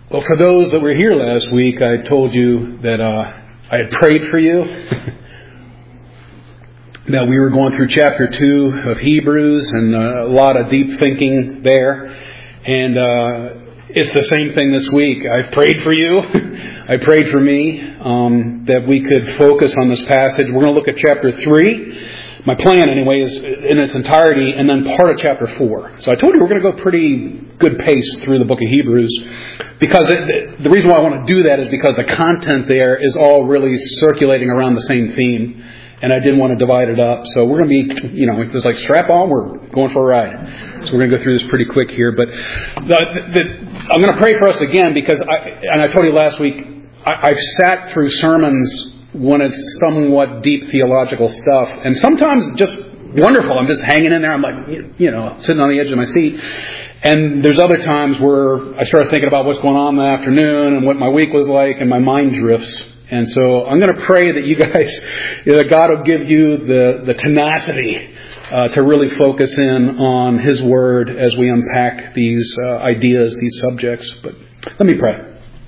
Well, for those that were here last week, I told you that I had prayed for you, that we were going through chapter 2 of Hebrews and a lot of deep thinking there. And it's the same thing this week. I've prayed for you. I prayed for me that we could focus on this passage. We're going to look at chapter 3. My plan, anyway, is in its entirety, and then part of chapter 4. So I told you we're going to go pretty good pace through the book of Hebrews, because the reason why I want to do that is because the content there is all really circulating around the same theme, and I didn't want to divide it up. So we're going to be, it's like strap on, we're going for a ride. So we're going to go through this pretty quick here. But I'm going to pray for us again, because I told you last week, I've sat through sermons when it's somewhat deep theological stuff, and sometimes just wonderful. I'm just hanging in there. I'm like, sitting on the edge of my seat. And there's other times where I start thinking about what's going on in the afternoon and what my week was like, and my mind drifts. And so I'm going to pray that you guys, that God will give you the tenacity to really focus in on His Word as we unpack these ideas, these subjects. But let me pray.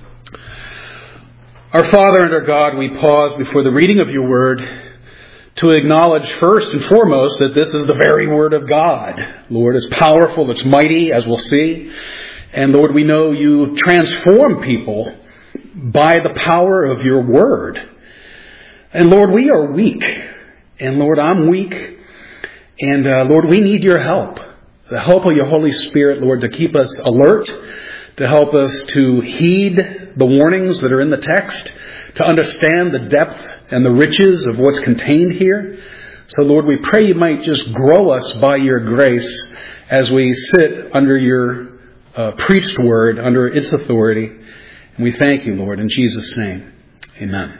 Our Father and our God, we pause before the reading of your Word to acknowledge first and foremost that this is the very Word of God. Lord, it's powerful, it's mighty, as we'll see. And Lord, we know you transform people by the power of your Word. And Lord, we are weak. And Lord, I'm weak. And Lord, we need your help. The help of your Holy Spirit, Lord, to keep us alert, to help us to heed the warnings that are in the text, to understand the depth and the riches of what's contained here. So Lord, we pray you might just grow us by your grace as we sit under your preached word, under its authority. And we thank you, Lord, in Jesus' name. Amen.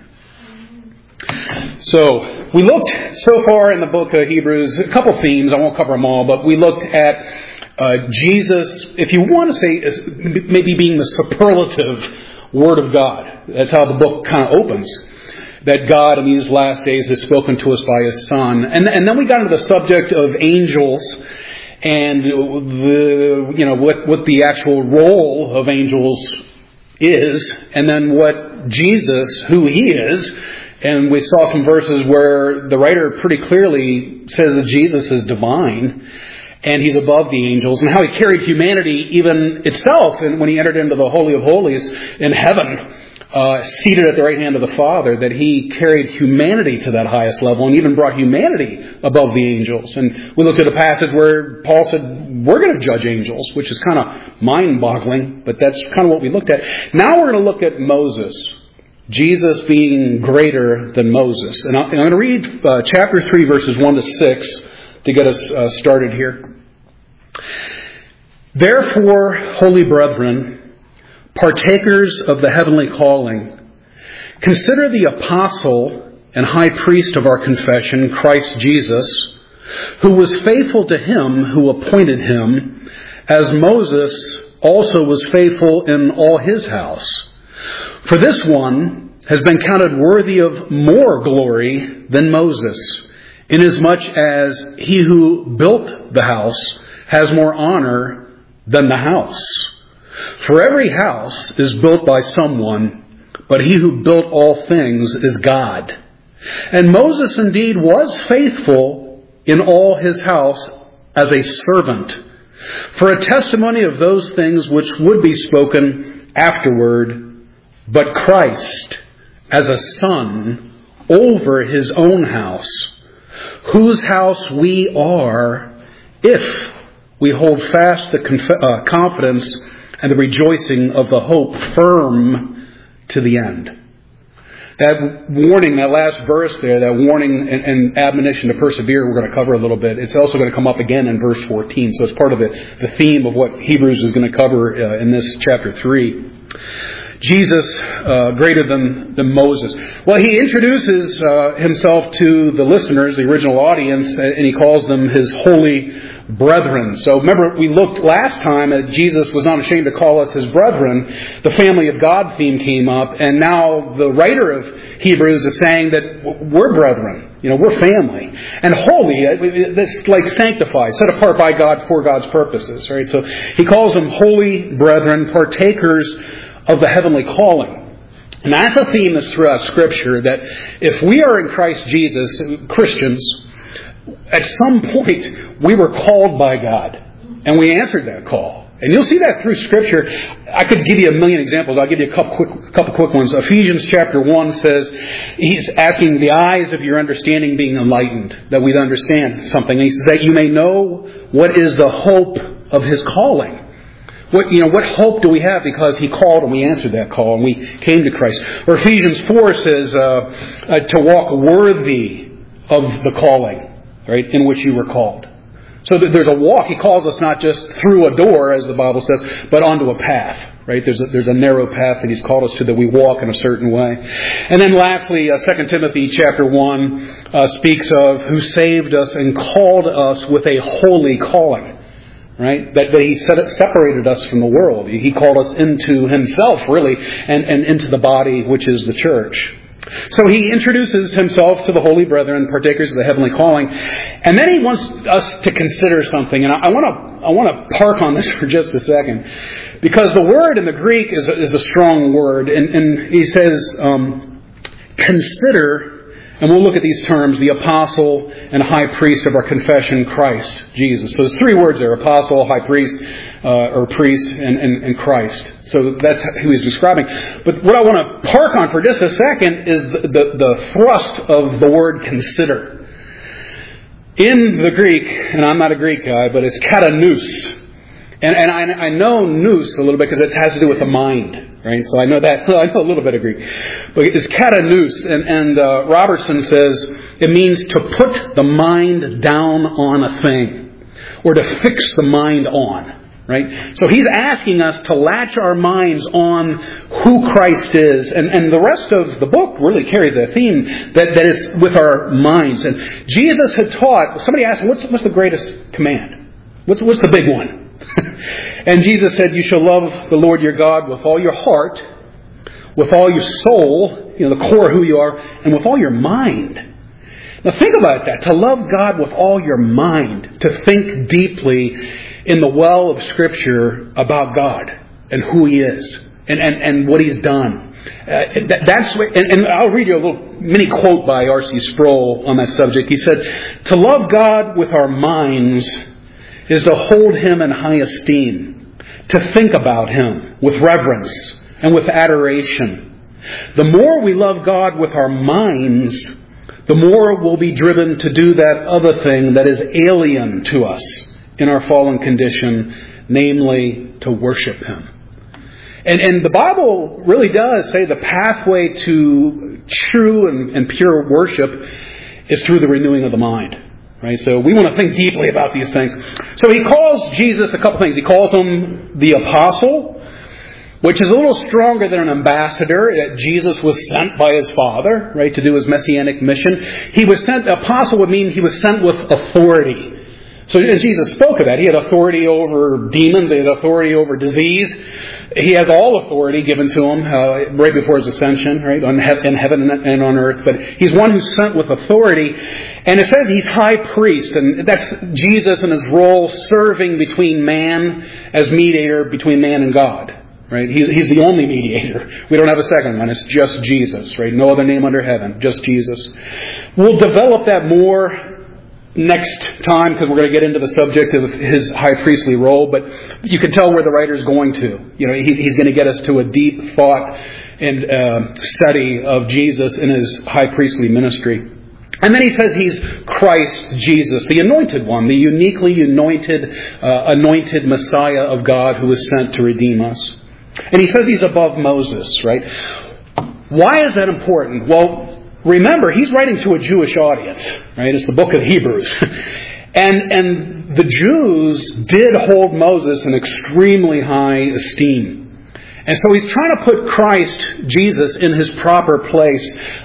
So we looked so far in the book of Hebrews, a couple themes. I won't cover them all, but we looked at Jesus, if you want to say, maybe being the superlative Word of God. That's how the book kind of opens. That God in these last days has spoken to us by His Son. And then we got into the subject of angels and what the actual role of angels is. And then what Jesus, who He is. And we saw some verses where the writer pretty clearly says that Jesus is divine. And He's above the angels, and how He carried humanity even itself, and when He entered into the Holy of Holies in heaven, seated at the right hand of the Father, that He carried humanity to that highest level and even brought humanity above the angels. And we looked at a passage where Paul said, we're going to judge angels, which is kind of mind-boggling, but that's kind of what we looked at. Now we're going to look at Moses, Jesus being greater than Moses. And I'm going to read chapter 3, verses 1 to 6 to get us started here. Therefore, holy brethren, partakers of the heavenly calling, consider the apostle and high priest of our confession, Christ Jesus, who was faithful to Him who appointed Him, as Moses also was faithful in all his house. For this one has been counted worthy of more glory than Moses, inasmuch as he who built the house has more honor than the house. For every house is built by someone, but He who built all things is God. And Moses indeed was faithful in all his house as a servant, for a testimony of those things which would be spoken afterward, but Christ as a son over His own house, whose house we are, if we hold fast the confidence and the rejoicing of the hope firm to the end. That warning, that last verse there, that warning and admonition to persevere, we're going to cover a little bit. It's also going to come up again in verse 14. So it's part of the theme of what Hebrews is going to cover in this chapter 3. Jesus greater than Moses. Well, He introduces Himself to the listeners, the original audience, and He calls them His holy brethren. So remember, we looked last time at Jesus was not ashamed to call us His brethren. The family of God theme came up, and now the writer of Hebrews is saying that we're brethren. We're family. And holy, that's like sanctified, set apart by God for God's purposes. Right? So He calls them holy brethren, partakers of the heavenly calling. And that's a theme that's throughout Scripture, that if we are in Christ Jesus, Christians, at some point we were called by God, and we answered that call. And you'll see that through Scripture. I could give you a million examples. I'll give you a couple quick ones. Ephesians chapter 1 says, he's asking the eyes of your understanding being enlightened, that we'd understand something. And he says that you may know what is the hope of His calling. What hope do we have because He called and we answered that call and we came to Christ? Or Ephesians 4 says to walk worthy of the calling, right, in which you were called. So there's a walk. He calls us not just through a door, as the Bible says, but onto a path, right? There's a narrow path that He's called us to, that we walk in a certain way. And then lastly, 2 Timothy chapter 1 speaks of who saved us and called us with a holy calling, right? That He separated us from the world. He called us into Himself, really, and into the body, which is the church. So He introduces Himself to the holy brethren, partakers of the heavenly calling, and then He wants us to consider something. And I want to park on this for just a second, because the word in the Greek is a strong word, and He says, consider. And we'll look at these terms, the apostle and high priest of our confession, Christ Jesus. So there's three words there, apostle, high priest, or priest, and Christ. So that's who He's describing. But what I want to park on for just a second is the thrust of the word consider. In the Greek, and I'm not a Greek guy, but it's katanous. And I know nous a little bit because it has to do with the mind, right? So I know that. I know a little bit of Greek. But it's katanous. And Robertson says it means to put the mind down on a thing, or to fix the mind on, right? So He's asking us to latch our minds on who Christ is. And the rest of the book really carries that theme, that is with our minds. And Jesus had taught, somebody asked, what's the greatest command? What's the big one? And Jesus said, you shall love the Lord your God with all your heart, with all your soul, the core of who you are, and with all your mind. Now think about that. To love God with all your mind. To think deeply in the well of Scripture about God and who He is and what He's done. That's what, and I'll read you a little mini quote by R.C. Sproul on that subject. He said, to love God with our minds is to hold Him in high esteem, to think about Him with reverence and with adoration. The more we love God with our minds, the more we'll be driven to do that other thing that is alien to us in our fallen condition, namely to worship Him. And the Bible really does say the pathway to true and pure worship is through the renewing of the mind. Right? So we want to think deeply about these things. So He calls Jesus a couple things. He calls Him the apostle, which is a little stronger than an ambassador. Jesus was sent by His Father, right, to do His messianic mission. He was sent. Apostle would mean He was sent with authority. So as Jesus spoke of that, He had authority over demons. He had authority over disease. He has all authority given to Him right before His ascension, right, in heaven and on earth. But He's one who's sent with authority. And it says He's high priest. And that's Jesus in His role serving between man as mediator between man and God. Right? He's the only mediator. We don't have a second one. It's just Jesus. Right? No other name under heaven. Just Jesus. We'll develop that more next time, because we're going to get into the subject of His high priestly role, but you can tell where the writer's going to. He's going to get us to a deep thought and study of Jesus in His high priestly ministry. And then He says He's Christ Jesus, the anointed one, the uniquely anointed Messiah of God who was sent to redeem us. And He says He's above Moses, right? Why is that important? Well, remember, He's writing to a Jewish audience, right? It's the book of Hebrews. And the Jews did hold Moses in extremely high esteem. And so He's trying to put Christ, Jesus, in His proper place,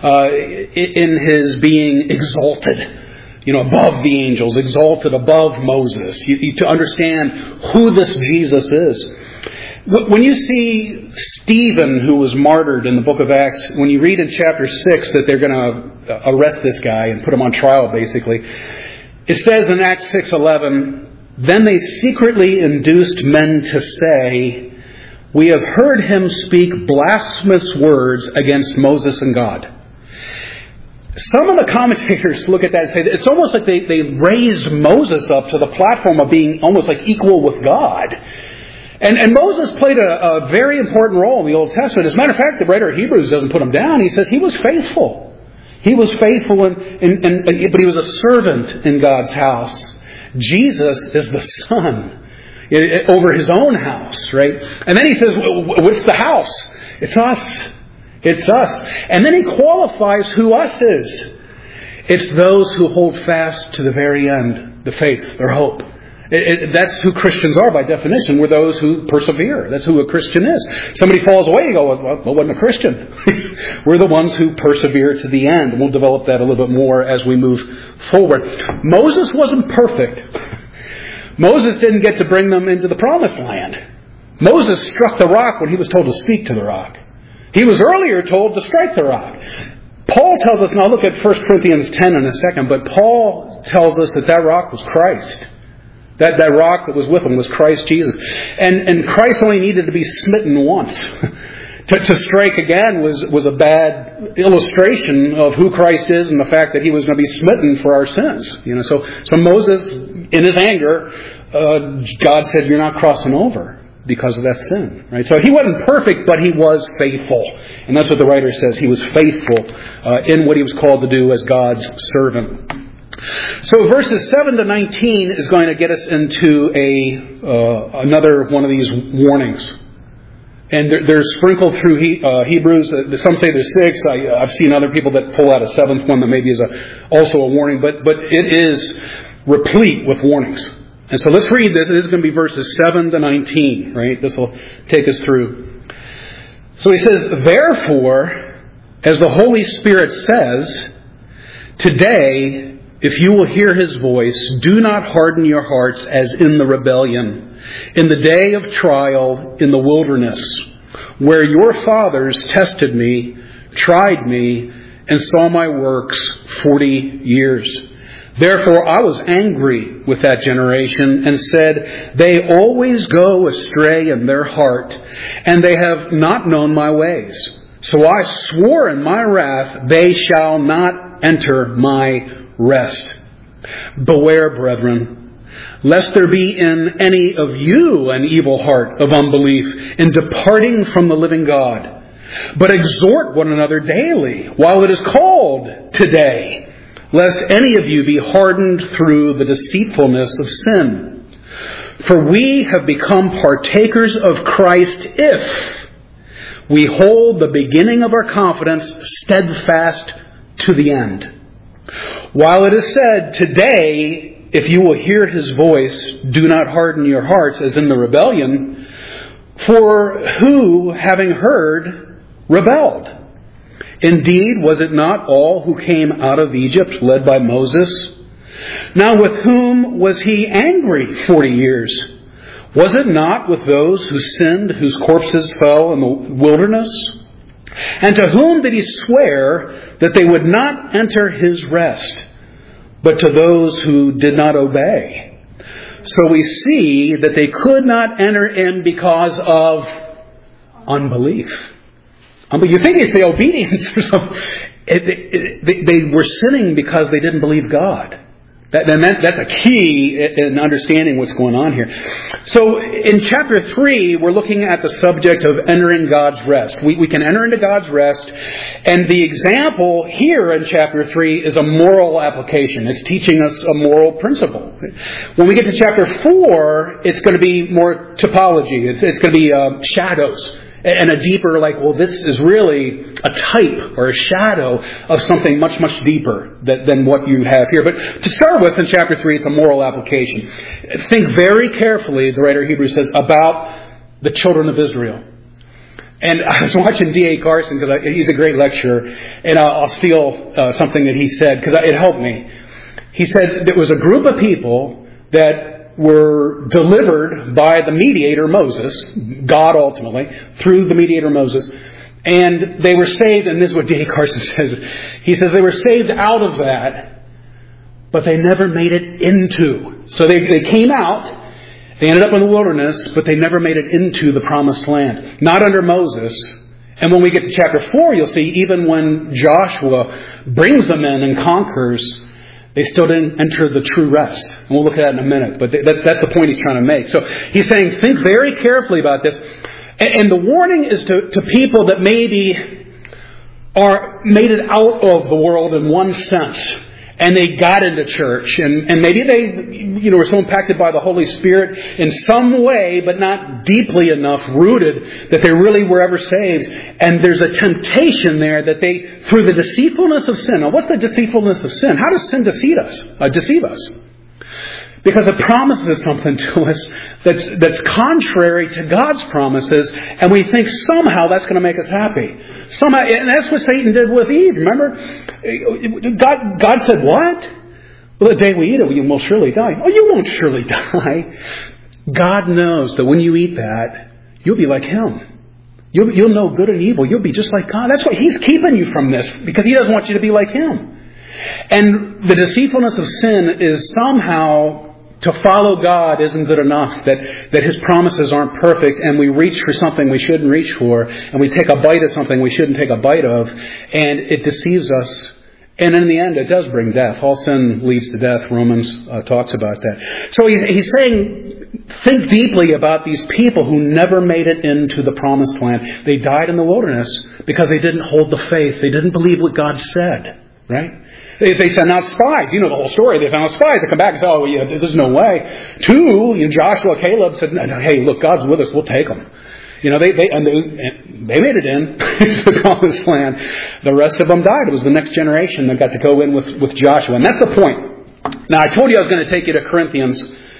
in His being exalted, above the angels, exalted above Moses, to understand who this Jesus is. When you see Stephen, who was martyred in the book of Acts, when you read in chapter 6 that they're going to arrest this guy and put him on trial, basically, it says in Acts 6:11, then they secretly induced men to say, we have heard him speak blasphemous words against Moses and God. Some of the commentators look at that and say that it's almost like they raised Moses up to the platform of being almost like equal with God. And Moses played a very important role in the Old Testament. As a matter of fact, the writer of Hebrews doesn't put him down. He says he was faithful. He was faithful, but he was a servant in God's house. Jesus is the Son over his own house, right? And then he says, what's the house? It's us. It's us. And then he qualifies who us is. It's those who hold fast to the very end, the faith, their hope. That's who Christians are by definition. We're those who persevere. That's who a Christian is. Somebody falls away, you go, well, wasn't a Christian. We're the ones who persevere to the end. And we'll develop that a little bit more as we move forward. Moses wasn't perfect. Moses didn't get to bring them into the promised land. Moses struck the rock when he was told to speak to the rock. He was earlier told to strike the rock. Paul tells us, and I'll look at 1 Corinthians 10 in a second, but Paul tells us that rock was Christ. That rock that was with him was Christ Jesus. And Christ only needed to be smitten once. To strike again was a bad illustration of who Christ is and the fact that he was going to be smitten for our sins. So Moses, in his anger, God said, you're not crossing over because of that sin. Right? So he wasn't perfect, but he was faithful. And that's what the writer says. He was faithful in what he was called to do as God's servant. So verses 7 to 19 is going to get us into another one of these warnings. And they're sprinkled through Hebrews. Some say there's 6. I've seen other people that pull out a 7th one that maybe is also a warning. But it is replete with warnings. And so let's read this. This is going to be verses 7 to 19. Right? This will take us through. So he says, therefore, as the Holy Spirit says, today, if you will hear his voice, do not harden your hearts as in the rebellion, in the day of trial in the wilderness, where your fathers tested me, tried me, and saw my works 40 years. Therefore I was angry with that generation and said, they always go astray in their heart, and they have not known my ways. So I swore in my wrath, they shall not enter my rest. Beware, brethren, lest there be in any of you an evil heart of unbelief in departing from the living God. But exhort one another daily, while it is called today, lest any of you be hardened through the deceitfulness of sin. For we have become partakers of Christ if we hold the beginning of our confidence steadfast to the end. While it is said, today, if you will hear his voice, do not harden your hearts as in the rebellion, for who, having heard, rebelled? Indeed, was it not all who came out of Egypt led by Moses? Now with whom was he angry 40 years? Was it not with those who sinned, whose corpses fell in the wilderness? And to whom did he swear that they would not enter his rest, but to those who did not obey? So we see that they could not enter in because of unbelief. You think it's the obedience or something. They were sinning because they didn't believe God. That's a key in understanding what's going on here. So in chapter 3, we're looking at the subject of entering God's rest. We can enter into God's rest. And the example here in chapter 3 is a moral application. It's teaching us a moral principle. When we get to chapter 4, it's going to be more typology. It's going to be shadows. And a deeper, this is really a type or a shadow of something much, much deeper than what you have here. But to start with, in chapter 3, it's a moral application. Think very carefully, the writer of Hebrews says, about the children of Israel. And I was watching D.A. Carson, because he's a great lecturer, and I'll steal something that he said, because it helped me. He said there was a group of people that were delivered by the mediator Moses, God ultimately, through the mediator Moses. And they were saved, and this is what D.A. Carson says. He says they were saved out of that, but they never made it into. So they came out, They ended up in the wilderness, but they never made it into the promised land. Not under Moses. And when we get to chapter 4, you'll see even when Joshua brings them in and conquers, they still didn't enter the true rest. And we'll look at that in a minute. But that's the point he's trying to make. So he's saying, think very carefully about this. And the warning is to people that maybe are made it out of the world in one sense. And they got into church. And maybe they were so impacted by the Holy Spirit in some way, but not deeply enough rooted that they really were ever saved. And there's a temptation there that they, through the deceitfulness of sin. Now, what's the deceitfulness of sin? How does sin deceive us? Because it promises something to us that's contrary to God's promises, and we think somehow that's going to make us happy. Somehow, and that's what Satan did with Eve. Remember, God said, "What? Well, the day we eat it, you will surely die." Oh, you won't surely die. God knows that when you eat that, you'll be like Him. You'll know good and evil. You'll be just like God. That's why He's keeping you from this, because He doesn't want you to be like Him. And the deceitfulness of sin is somehow to follow God isn't good enough, that His promises aren't perfect, and we reach for something we shouldn't reach for, and we take a bite of something we shouldn't take a bite of, and it deceives us. And in the end, it does bring death. All sin leads to death. Romans talks about that. So he's saying, think deeply about these people who never made it into the promised land. They died in the wilderness because they didn't hold the faith. They didn't believe what God said. Right? They sent out spies. You know the whole story. They sent out spies. They come back and say, "Oh, yeah, there's no way." Joshua, Caleb said, "Hey, look, God's with us. We'll take them." They made it in to the promised land. The rest of them died. It was the next generation that got to go in with Joshua. And that's the point. Now, I told you I was going to take you to Corinthians.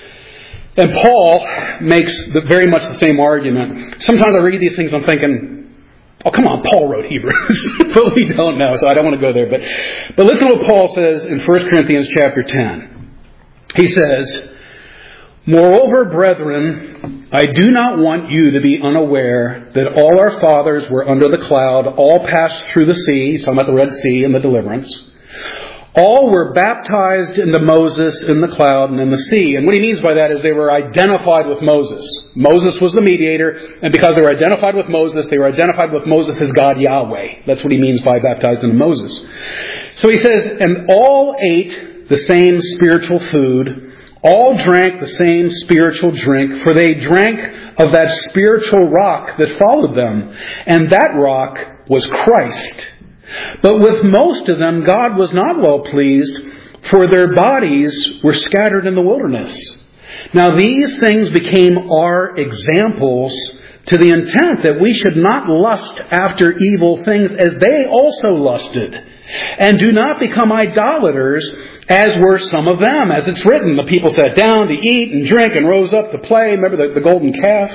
And Paul makes very much the same argument. Sometimes I read these things, I'm thinking, oh, come on, Paul wrote Hebrews. But we don't know, so I don't want to go there. But listen to what Paul says in 1 Corinthians chapter 10. He says, "Moreover, brethren, I do not want you to be unaware that all our fathers were under the cloud, all passed through the sea." He's talking about the Red Sea and the deliverance. "All were baptized into Moses in the cloud and in the sea." And what he means by that is they were identified with Moses. Moses was the mediator, and because they were identified with Moses, they were identified with Moses as God Yahweh. That's what he means by baptized into Moses. So he says, "And all ate the same spiritual food, all drank the same spiritual drink, for they drank of that spiritual rock that followed them, and that rock was Christ. But with most of them God was not well pleased, for their bodies were scattered in the wilderness. Now these things became our examples, to the intent that we should not lust after evil things as they also lusted. And do not become idolaters, as were some of them. As it's written, the people sat down to eat and drink and rose up to play." Remember the golden calf?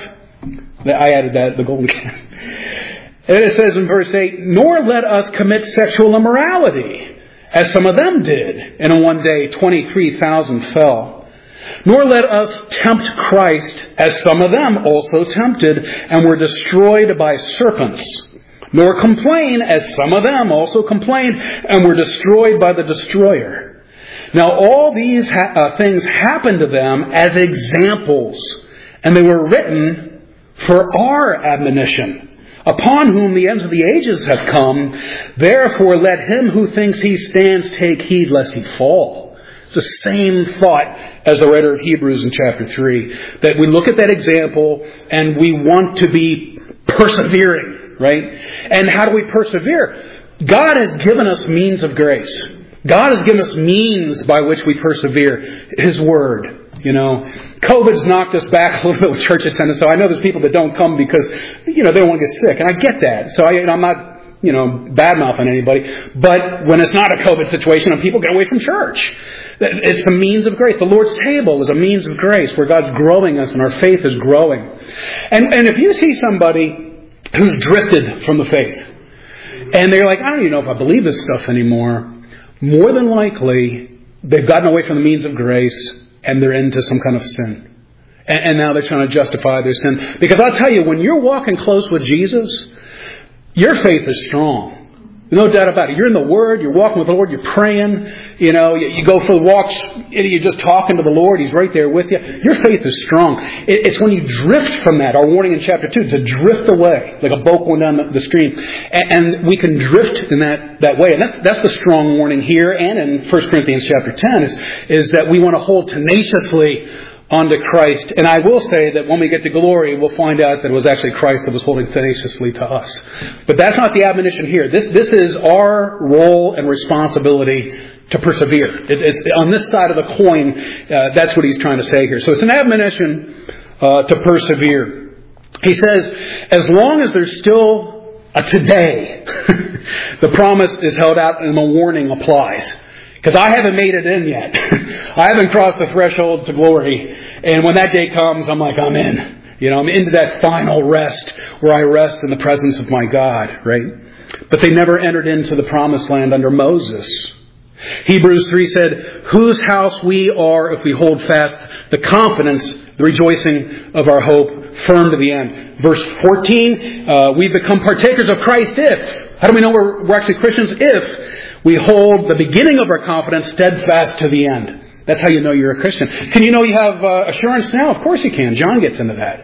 I added that, the golden calf. And it says in verse 8, "Nor let us commit sexual immorality, as some of them did. And in one day 23,000 fell. Nor let us tempt Christ, as some of them also tempted, and were destroyed by serpents. Nor complain, as some of them also complained, and were destroyed by the destroyer. Now all these things happened to them as examples, and they were written for our admonition, upon whom the ends of the ages have come. Therefore let him who thinks he stands take heed lest he fall." It's the same thought as the writer of Hebrews in chapter 3. That we look at that example and we want to be persevering, right? And how do we persevere? God has given us means of grace. God has given us means by which we persevere. His Word. COVID's knocked us back a little bit with church attendance. So I know there's people that don't come because, they don't want to get sick. And I get that. So I'm not, bad-mouthing anybody. But when it's not a COVID situation and people get away from church, it's a means of grace. The Lord's table is a means of grace where God's growing us and our faith is growing. And if you see somebody who's drifted from the faith and they're like, I don't even know if I believe this stuff anymore, more than likely they've gotten away from the means of grace and they're into some kind of sin. And now they're trying to justify their sin. Because I'll tell you, when you're walking close with Jesus, your faith is strong. No doubt about it. You're in the Word. You're walking with the Lord. You're praying. You go for walks. You're just talking to the Lord. He's right there with you. Your faith is strong. It's when you drift from that. Our warning in chapter 2, to drift away, like a boat going down the stream. And we can drift in that way. And that's the strong warning here and in 1 Corinthians chapter 10 is that we want to hold tenaciously onto Christ. And I will say that when we get to glory, we'll find out that it was actually Christ that was holding tenaciously to us. But that's not the admonition here. This is our role and responsibility to persevere. It's on this side of the coin, that's what he's trying to say here. So it's an admonition to persevere. He says, as long as there's still a today, the promise is held out and the warning applies. Because I haven't made it in yet. I haven't crossed the threshold to glory. And when that day comes, I'm like, I'm in. I'm into that final rest where I rest in the presence of my God, right? But they never entered into the promised land under Moses. Hebrews 3 said, whose house we are if we hold fast the confidence, the rejoicing of our hope firm to the end. Verse 14, we become partakers of Christ if. How do we know we're actually Christians? If we hold the beginning of our confidence steadfast to the end. That's how you know you're a Christian. Can you know you have assurance now? Of course you can. John gets into that.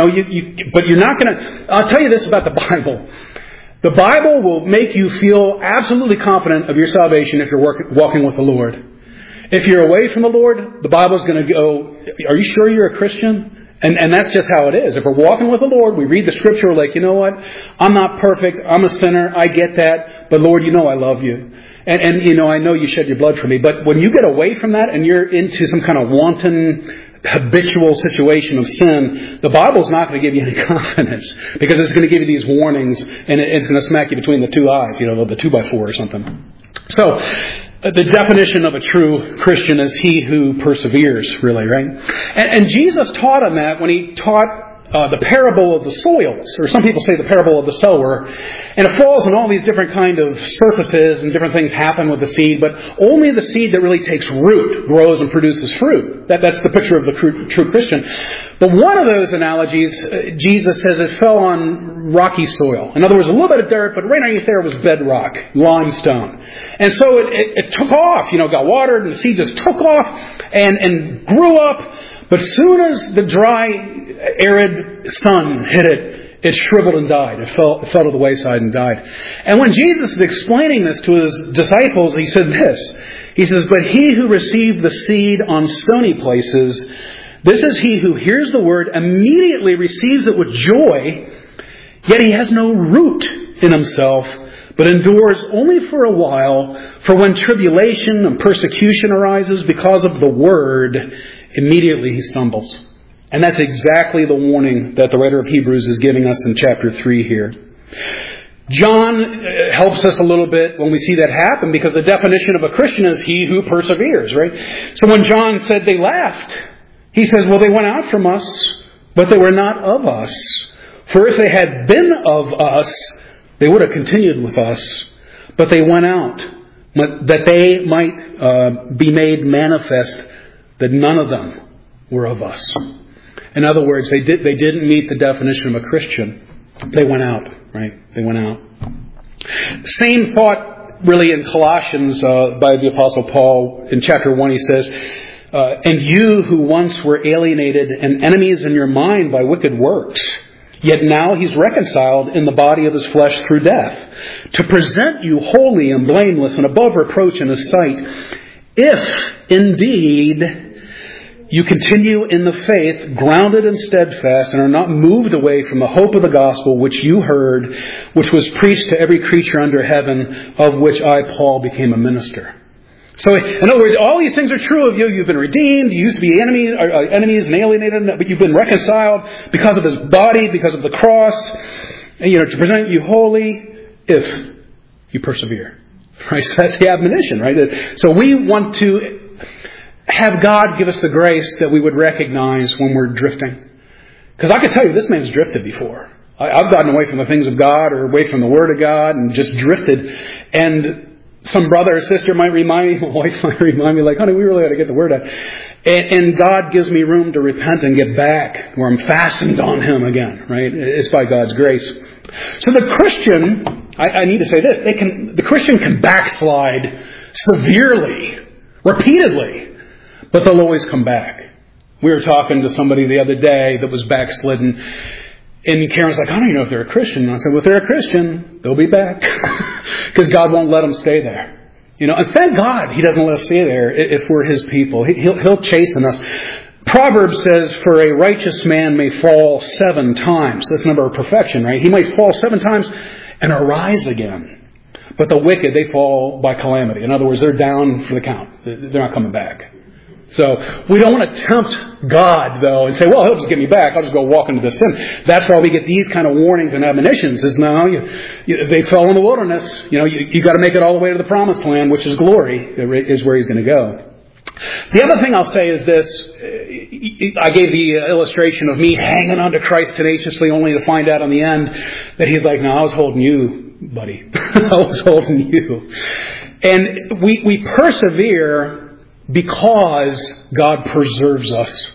But you're not going to... I'll tell you this about the Bible. The Bible will make you feel absolutely confident of your salvation if you're walking with the Lord. If you're away from the Lord, the Bible's going to go, are you sure you're a Christian? And that's just how it is. If we're walking with the Lord, we read the Scripture, we're like, you know what? I'm not perfect. I'm a sinner. I get that. But Lord, I love you. And I know you shed your blood for me. But when you get away from that and you're into some kind of wanton, habitual situation of sin, the Bible's not going to give you any confidence. Because it's going to give you these warnings and it's going to smack you between the two eyes, the 2x4 or something. So, the definition of a true Christian is he who perseveres, really, right? And Jesus taught on that when he taught the parable of the soils, or some people say the parable of the sower. And it falls on all these different kind of surfaces and different things happen with the seed, but only the seed that really takes root grows and produces fruit. That's the picture of the true Christian. But one of those analogies, Jesus says it fell on rocky soil. In other words, a little bit of dirt, but right underneath there was bedrock, limestone. And so it took off, got watered, and the seed just took off and grew up. But soon as the dry, arid sun hit it, it shriveled and died. It fell to the wayside and died. And when Jesus is explaining this to his disciples, he said this. He says, but he who received the seed on stony places, this is he who hears the word, immediately receives it with joy, yet he has no root in himself, but endures only for a while. For when tribulation and persecution arises because of the word, immediately he stumbles. And that's exactly the warning that the writer of Hebrews is giving us in chapter 3 here. John helps us a little bit when we see that happen, because the definition of a Christian is he who perseveres, right? So when John said they left, he says, well, they went out from us, but they were not of us. For if they had been of us, they would have continued with us. But they went out, that they might be made manifest that none of them were of us. In other words, they didn't meet the definition of a Christian. They went out, right? They went out. Same thought really in Colossians by the Apostle Paul. In chapter 1 he says, and you who once were alienated and enemies in your mind by wicked works, yet now he's reconciled in the body of his flesh through death, to present you holy and blameless and above reproach in his sight, if indeed you continue in the faith, grounded and steadfast, and are not moved away from the hope of the gospel which you heard, which was preached to every creature under heaven, of which I, Paul, became a minister. So, in other words, all these things are true of you. You've been redeemed. You used to be enemies and alienated, but you've been reconciled because of his body, because of the cross, and, to present you holy if you persevere. Right? So that's the admonition, right? So we want to have God give us the grace that we would recognize when we're drifting. Because I can tell you, this man's drifted before. I've gotten away from the things of God or away from the Word of God and just drifted. And some brother or sister might remind me, my wife might remind me, like, honey, we really ought to get the Word out. And God gives me room to repent and get back where I'm fastened on Him again, right? It's by God's grace. So the Christian I need to say this. The Christian can backslide severely, repeatedly, but they'll always come back. We were talking to somebody the other day that was backslidden, and Karen's like, I don't even know if they're a Christian. And I said, well, if they're a Christian, they'll be back. Because God won't let them stay there. And thank God He doesn't let us stay there if we're His people. He'll chasten us. Proverbs says, for a righteous man may fall 7 times. That's the number of perfection, right? He might fall 7 times and arise again. But the wicked, they fall by calamity. In other words, they're down for the count. They're not coming back. So we don't want to tempt God, though, and say, well, He'll just get me back. I'll just go walk into the sin. That's why we get these kind of warnings and admonitions. Is no, they fell in the wilderness. You got to make it all the way to the promised land, which is glory, is where He's going to go. The other thing I'll say is this. I gave the illustration of me hanging on to Christ tenaciously only to find out on the end that He's like, no, I was holding you, buddy. I was holding you. And we persevere because God preserves us.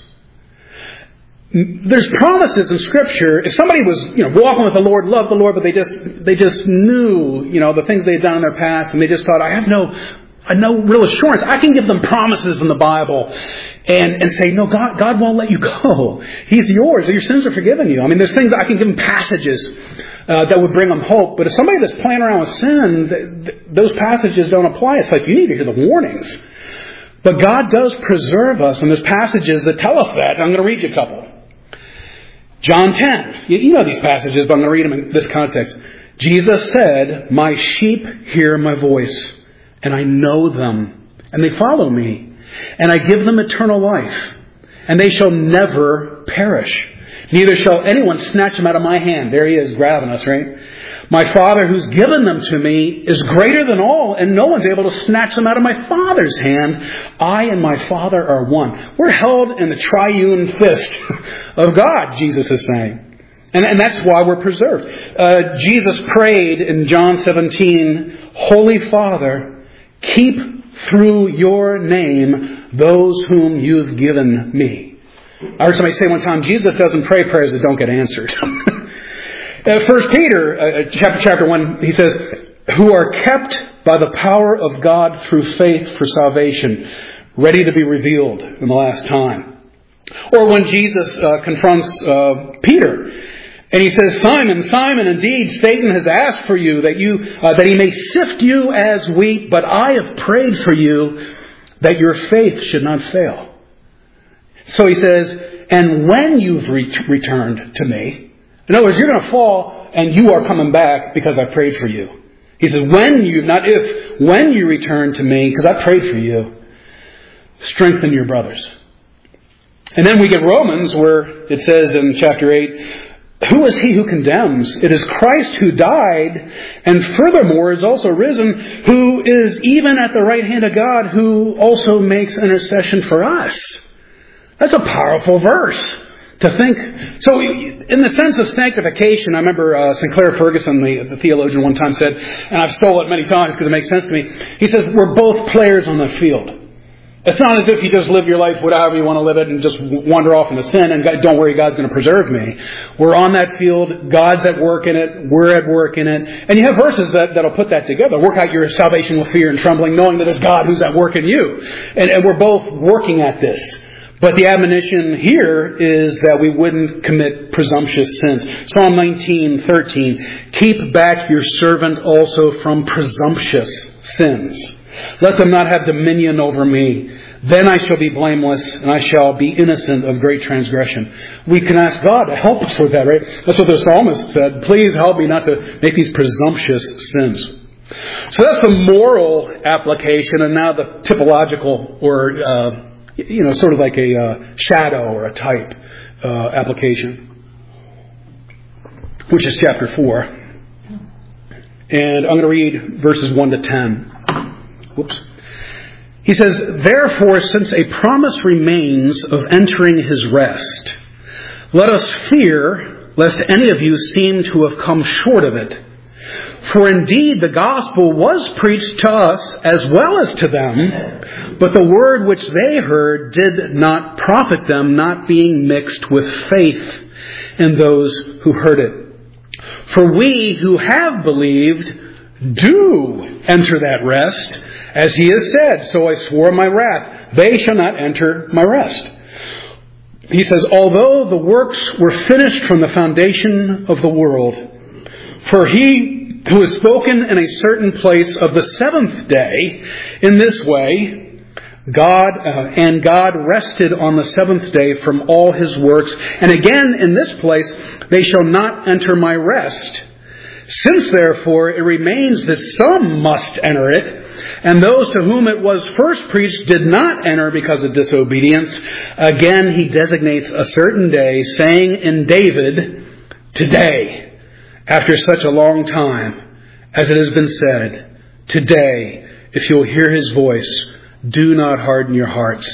There's promises in Scripture. If somebody was, walking with the Lord, loved the Lord, but they just knew, the things they had done in their past, and they just thought, I have no real assurance. I can give them promises in the Bible and say, no, God won't let you go. He's yours. Your sins are forgiven you. I mean, there's things I can give them passages that would bring them hope. But if somebody that's playing around with sin, those passages don't apply. It's like you need to hear the warnings. But God does preserve us, and there's passages that tell us that. I'm going to read you a couple. John 10. You know these passages, but I'm going to read them in this context. Jesus said, my sheep hear my voice, and I know them, and they follow me, and I give them eternal life, and they shall never perish. Neither shall anyone snatch them out of my hand. There He is, grabbing us, right? My Father who's given them to me is greater than all, and no one's able to snatch them out of my Father's hand. I and my Father are one. We're held in the triune fist of God, Jesus is saying. And that's why we're preserved. Jesus prayed in John 17, Holy Father, keep through your name those whom you've given me. I heard somebody say one time, Jesus doesn't pray prayers that don't get answered. 1 Peter, chapter 1, he says, who are kept by the power of God through faith for salvation, ready to be revealed in the last time. Or when Jesus confronts Peter, and he says, Simon, Simon, indeed Satan has asked for you that he may sift you as wheat, but I have prayed for you that your faith should not fail. So he says, and when you've returned to me, in other words, you're going to fall and you are coming back because I prayed for you. He says, when you return to me, because I prayed for you, strengthen your brothers. And then we get Romans where it says in chapter 8, who is he who condemns? It is Christ who died and furthermore is also risen, who is even at the right hand of God, who also makes intercession for us. That's a powerful verse to think. So in the sense of sanctification, I remember Sinclair Ferguson, the theologian, one time said, and I've stolen it many times because it makes sense to me, he says, we're both players on the field. It's not as if you just live your life however you want to live it and just wander off into sin and don't worry, God's going to preserve me. We're on that field. God's at work in it. We're at work in it. And you have verses that'll put that together. Work out your salvation with fear and trembling, knowing that it's God who's at work in you. And we're both working at this. But the admonition here is that we wouldn't commit presumptuous sins. Psalm 19:13, keep back your servant also from presumptuous sins. Let them not have dominion over me. Then I shall be blameless and I shall be innocent of great transgression. We can ask God to help us with that, right? That's what the psalmist said. Please help me not to make these presumptuous sins. So that's the moral application, and now the typological or sort of like a shadow or a type application, which is chapter 4. And I'm going to read verses 1 to 10. Whoops. He says, therefore, since a promise remains of entering his rest, let us fear lest any of you seem to have come short of it. For indeed the gospel was preached to us as well as to them, but the word which they heard did not profit them, not being mixed with faith in those who heard it. For we who have believed do enter that rest, as he has said, so I swore in my wrath, they shall not enter my rest. He says, although the works were finished from the foundation of the world, for he who has spoken in a certain place of the seventh day in this way, God rested on the seventh day from all his works. And again, in this place, they shall not enter my rest. Since, therefore, it remains that some must enter it, and those to whom it was first preached did not enter because of disobedience, again he designates a certain day, saying in David, today, after such a long time, as it has been said, today, if you'll hear his voice, do not harden your hearts.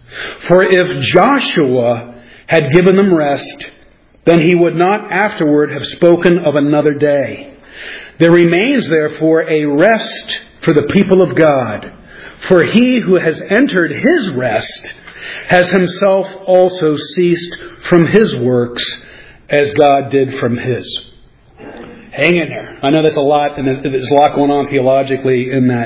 For if Joshua had given them rest, then he would not afterward have spoken of another day. There remains, therefore, a rest for the people of God. For he who has entered his rest has himself also ceased from his works, as God did from his. Hang in there. I know that's a lot, and there's a lot going on theologically in that.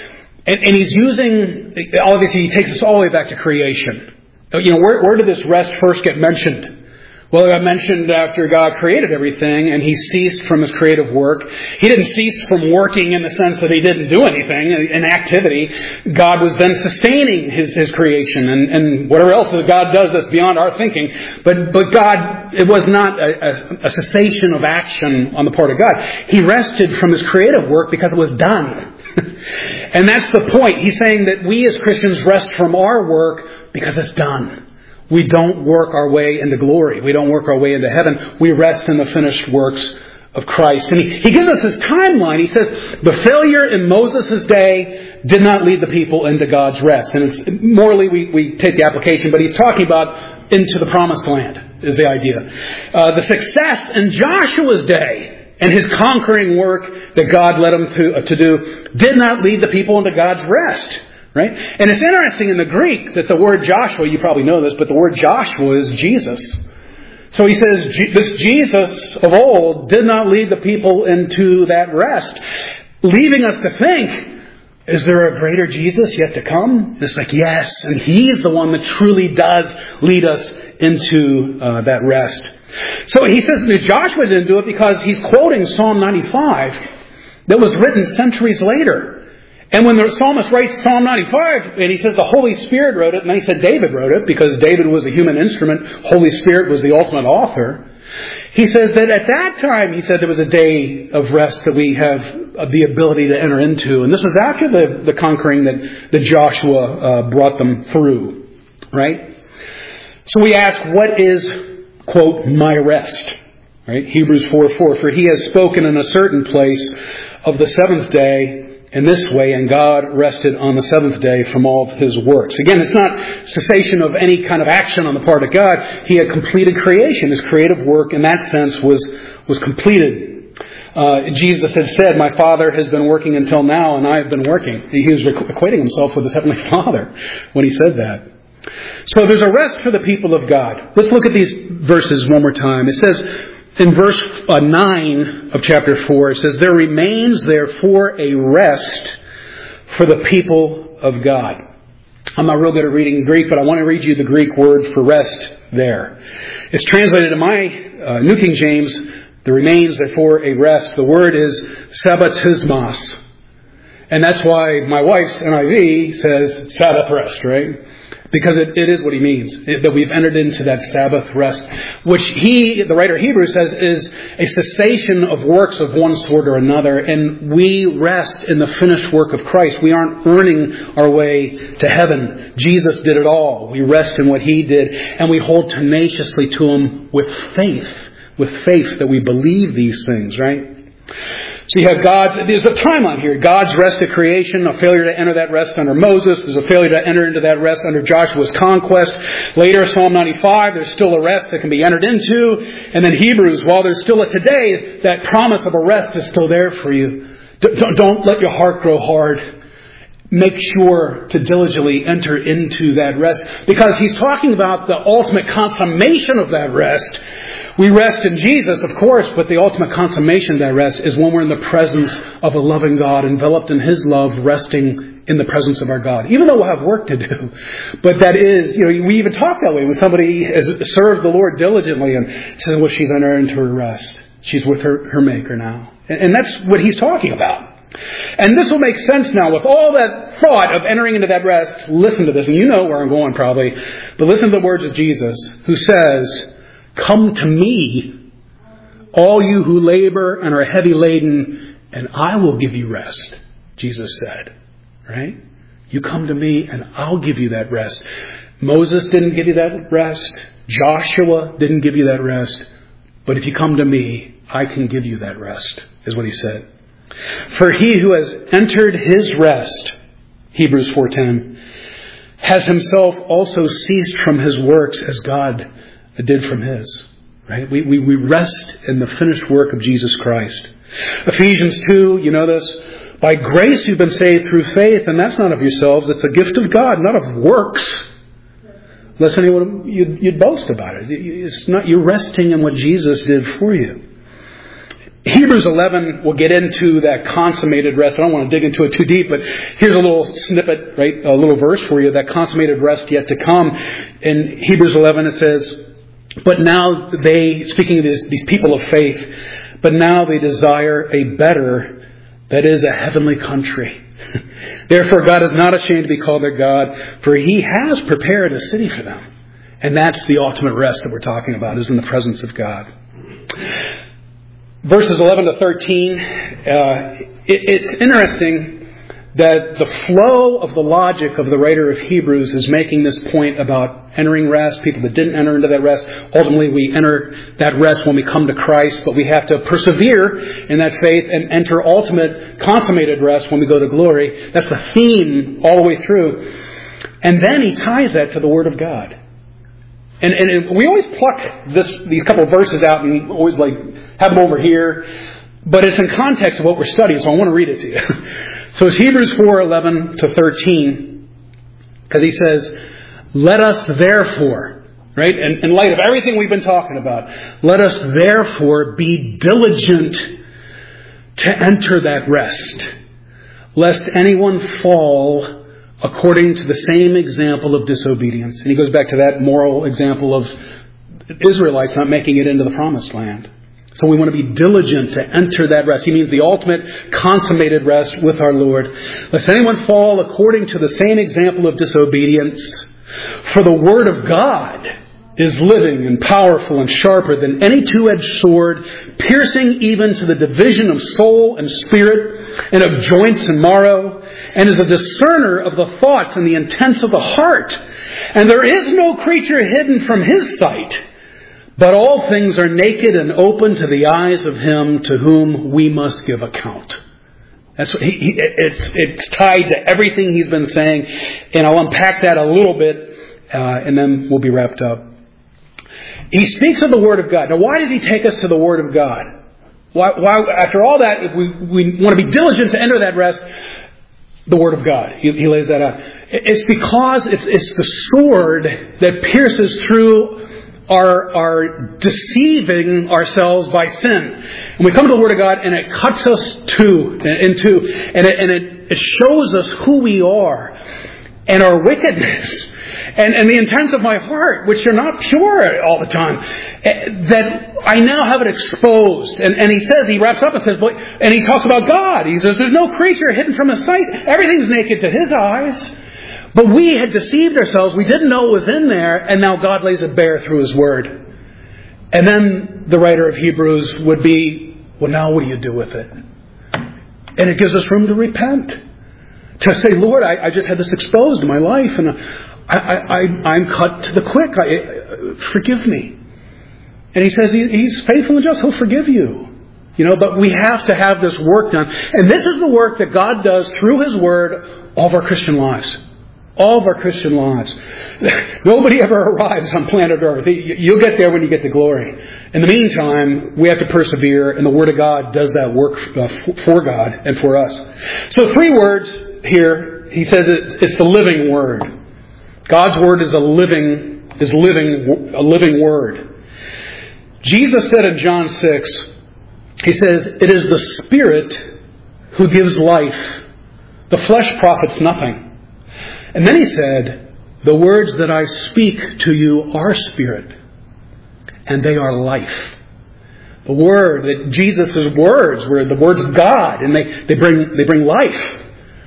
And he's using, obviously he takes us all the way back to creation. Where did this rest first get mentioned? Well, it got mentioned after God created everything and he ceased from his creative work. He didn't cease from working in the sense that he didn't do anything in activity. God was then sustaining his creation and whatever else that God does that's beyond our thinking. But God, it was not a cessation of action on the part of God. He rested from his creative work because it was done. And that's the point. He's saying that we as Christians rest from our work because it's done. We don't work our way into glory. We don't work our way into heaven. We rest in the finished works of Christ. And he gives us his timeline. He says, the failure in Moses' day did not lead the people into God's rest. And it's, morally, we take the application, but he's talking about into the promised land is the idea. The success in Joshua's day and his conquering work that God led him to do did not lead the people into God's rest. Right? And it's interesting in the Greek that the word Joshua, you probably know this, but the word Joshua is Jesus. So he says, this Jesus of old did not lead the people into that rest, leaving us to think, is there a greater Jesus yet to come? And it's like, yes, and he's the one that truly does lead us into that rest. So he says that Joshua didn't do it because he's quoting Psalm 95 that was written centuries later. And when the psalmist writes Psalm 95, and he says the Holy Spirit wrote it, and then he said David wrote it, because David was a human instrument, Holy Spirit was the ultimate author. He says that at that time, he said there was a day of rest that we have the ability to enter into. And this was after the conquering that Joshua brought them through. Right? So we ask, what is, quote, my rest? Right? Hebrews 4:4, for he has spoken in a certain place of the seventh day, in this way, and God rested on the seventh day from all of his works. Again, it's not cessation of any kind of action on the part of God. He had completed creation. His creative work, in that sense, was completed. Jesus had said, my Father has been working until now, and I have been working. He was equating himself with his Heavenly Father when he said that. So there's a rest for the people of God. Let's look at these verses one more time. It says, in verse 9 of chapter 4, it says, there remains therefore a rest for the people of God. I'm not real good at reading Greek, but I want to read you the Greek word for rest there. It's translated in my New King James, there remains therefore a rest. The word is sabbatismos. And that's why my wife's NIV says Sabbath rest, right? Because it is what he means, that we've entered into that Sabbath rest, which the writer of Hebrews says is a cessation of works of one sort or another, and we rest in the finished work of Christ. We aren't earning our way to heaven. Jesus did it all. We rest in what he did, and we hold tenaciously to him with faith that we believe these things, right? So you have there's a timeline here. God's rest of creation, a failure to enter that rest under Moses. There's a failure to enter into that rest under Joshua's conquest. Later, Psalm 95, there's still a rest that can be entered into. And then Hebrews, while there's still a today, that promise of a rest is still there for you. Don't let your heart grow hard. Make sure to diligently enter into that rest. Because he's talking about the ultimate consummation of that rest, We rest in Jesus, of course, but the ultimate consummation of that rest is when we're in the presence of a loving God, enveloped in His love, resting in the presence of our God. Even though we'll have work to do. But that is, we even talk that way when somebody has served the Lord diligently and says, well, she's entered into her rest. She's with her Maker now. And that's what he's talking about. And this will make sense now with all that thought of entering into that rest. Listen to this, and you know where I'm going probably. But listen to the words of Jesus, who says, "Come to me, all you who labor and are heavy laden, and I will give you rest," Jesus said. Right? You come to me and I'll give you that rest. Moses didn't give you that rest. Joshua didn't give you that rest. But if you come to me, I can give you that rest, is what he said. For he who has entered his rest, Hebrews 4:10, has himself also ceased from his works as God did from his. Right? We rest in the finished work of Jesus Christ. Ephesians 2, you know this. By grace you've been saved through faith, and that's not of yourselves. It's a gift of God, not of works. Lest anyone you'd boast about it. It's not, you're resting in what Jesus did for you. Hebrews 11 will get into that consummated rest. I don't want to dig into it too deep, but here's a little snippet, right? A little verse for you. That consummated rest yet to come. In Hebrews 11 it says, "But now they," speaking of these people of faith, "but now they desire a better, that is, a heavenly country. Therefore God is not ashamed to be called their God, for He has prepared a city for them." And that's the ultimate rest that we're talking about, is in the presence of God. Verses 11 to 13, it's interesting that the flow of the logic of the writer of Hebrews is making this point about entering rest, people that didn't enter into that rest. Ultimately, we enter that rest when we come to Christ, but we have to persevere in that faith and enter ultimate consummated rest when we go to glory. That's the theme all the way through. And then he ties that to the Word of God. And we always pluck these couple of verses out and always have them over here. But it's in context of what we're studying, so I want to read it to you. So it's Hebrews 4:11 to 13. Because he says, "Let us therefore," right? In light of everything we've been talking about, "let us therefore be diligent to enter that rest, lest anyone fall according to the same example of disobedience." And he goes back to that moral example of Israelites not making it into the promised land. So we want to be diligent to enter that rest. He means the ultimate consummated rest with our Lord. "Lest anyone fall according to the same example of disobedience. For the Word of God is living and powerful and sharper than any two-edged sword, piercing even to the division of soul and spirit and of joints and marrow, and is a discerner of the thoughts and the intents of the heart. And there is no creature hidden from His sight, but all things are naked and open to the eyes of Him to whom we must give account." That's what it's tied to everything he's been saying, and I'll unpack that a little bit, and then we'll be wrapped up. He speaks of the Word of God. Now, why does he take us to the Word of God? Why after all that, if we want to be diligent to enter that rest, the Word of God. He lays that out. It's because it's the sword that pierces through our deceiving ourselves by sin. And we come to the Word of God and it cuts us in two. And it shows us who we are and our wickedness. And the intents of my heart, which are not pure all the time, that I now have it exposed. And he wraps up and says, and he talks about God. He says, there's no creature hidden from His sight. Everything's naked to His eyes. But we had deceived ourselves. We didn't know it was in there. And now God lays it bare through His Word. And then the writer of Hebrews would be, well, now what do you do with it? And it gives us room to repent. To say, Lord, I just had this exposed in my life. And I'm cut to the quick. Forgive me. And he says He's faithful and just. He'll forgive you. But we have to have this work done. And this is the work that God does through His Word all of our Christian lives. All of our Christian lives. Nobody ever arrives on planet Earth. You'll get there when you get to glory. In the meantime, we have to persevere, and the Word of God does that work for God and for us. So 3 words here. He says it's the living Word. God's Word is a living Word. Jesus said in John 6, He says, "It is the Spirit who gives life. The flesh profits nothing." And then He said, "The words that I speak to you are spirit, and they are life." The Word, that Jesus' words were the words of God, and they bring life.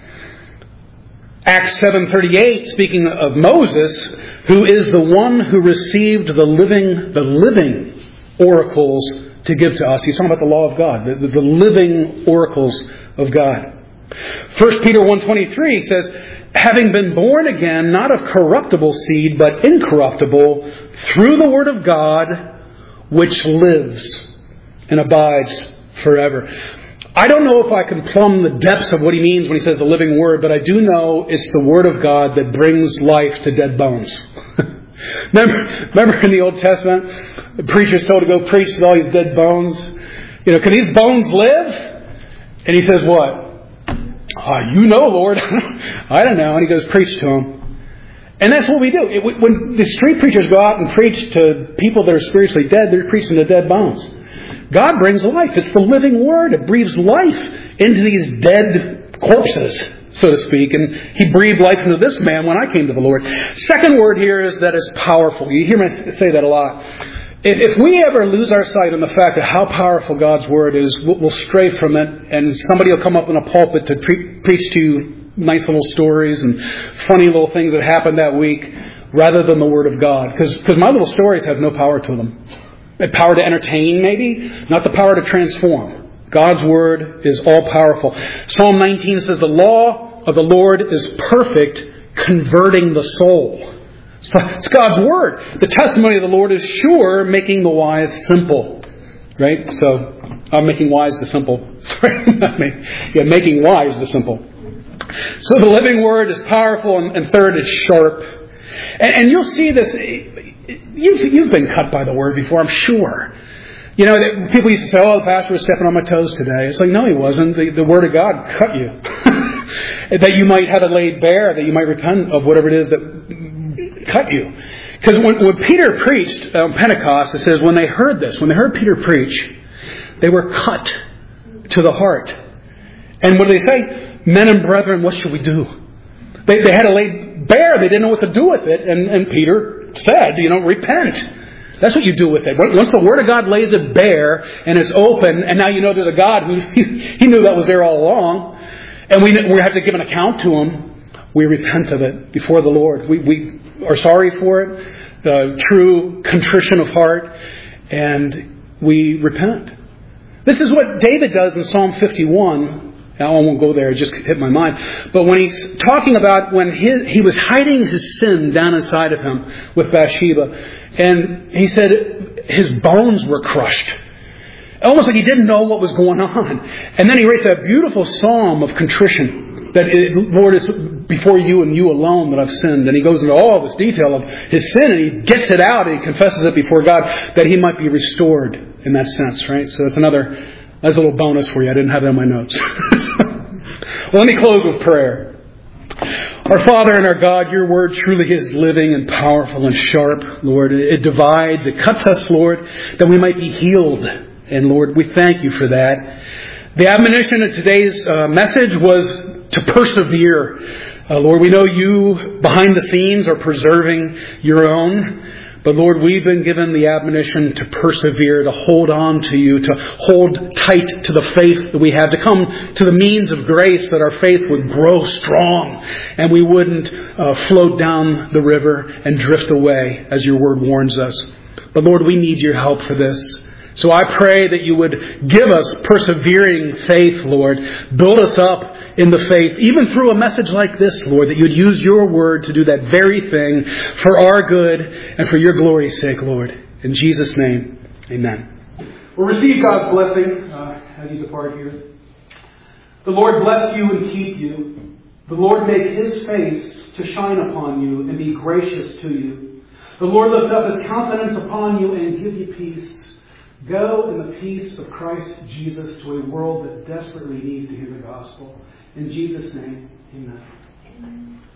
Acts 7:38, speaking of Moses, who is the one who received the living oracles to give to us. He's talking about the law of God, the living oracles of God. 1 Peter 1:23 says, "Having been born again, not of corruptible seed, but incorruptible, through the Word of God, which lives and abides forever." I don't know if I can plumb the depths of what he means when he says the living Word, but I do know it's the Word of God that brings life to dead bones. Remember in the Old Testament, the preacher's told to go preach to all these dead bones. Can these bones live? And he says, what? You know, Lord. I don't know. And he goes, preach to them. And that's what we do. When the street preachers go out and preach to people that are spiritually dead, they're preaching to dead bones. God brings life. It's the living Word. It breathes life into these dead corpses, so to speak. And He breathed life into this man when I came to the Lord. Second word here is that it's powerful. You hear me say that a lot. If we ever lose our sight on the fact of how powerful God's Word is, we'll stray from it, and somebody will come up in a pulpit to preach to you nice little stories and funny little things that happened that week, rather than the Word of God. Because my little stories have no power to them. The power to entertain, maybe, not the power to transform. God's Word is all-powerful. Psalm 19 says, "The law of the Lord is perfect, converting the soul." It's God's Word. The testimony of the Lord is sure, making the wise simple. Right? So, I'm making wise the simple. Sorry, not me. Yeah, making wise the simple. So the living Word is powerful, and third, it's sharp. And you'll see this. You've been cut by the Word before, I'm sure. People used to say, "Oh, the pastor was stepping on my toes today." It's like, no, he wasn't. The Word of God cut you. That you might have it laid bare, that you might repent of whatever it is that cut you. Because when Peter preached on Pentecost, it says when they heard Peter preach, they were cut to the heart. And what did they say? "Men and brethren, what should we do?" They had it laid bare. They didn't know what to do with it. And Peter said, repent. That's what you do with it. Once the Word of God lays it bare and it's open, and now you know there's a God who He knew that was there all along, and we have to give an account to Him, we repent of it before the Lord. We are sorry for it, true contrition of heart, and we repent. This is what David does in Psalm 51. I won't go there, it just hit my mind. But when he's talking about when he was hiding his sin down inside of him with Bathsheba, and he said his bones were crushed. Almost like he didn't know what was going on. And then he writes that beautiful psalm of contrition, that Lord, is before you and you alone that I've sinned. And he goes into all this detail of his sin, and he gets it out and he confesses it before God that he might be restored in that sense, right? So that's a little bonus for you. I didn't have it in my notes. Well, let me close with prayer. Our Father and our God, your Word truly is living and powerful and sharp, Lord. It divides, it cuts us, Lord, that we might be healed. And Lord, we thank you for that. The admonition of today's message was to persevere. Lord, we know you behind the scenes are preserving your own. But Lord, we've been given the admonition to persevere, to hold on to you, to hold tight to the faith that we have, to come to the means of grace that our faith would grow strong and we wouldn't float down the river and drift away as your word warns us. But Lord, we need your help for this. So I pray that you would give us persevering faith, Lord. Build us up in the faith, even through a message like this, Lord, that you would use your word to do that very thing for our good and for your glory's sake, Lord. In Jesus' name, amen. We'll receive God's blessing as you depart here. The Lord bless you and keep you. The Lord make His face to shine upon you and be gracious to you. The Lord lift up His countenance upon you and give you peace. Go in the peace of Christ Jesus to a world that desperately needs to hear the gospel. In Jesus' name, amen.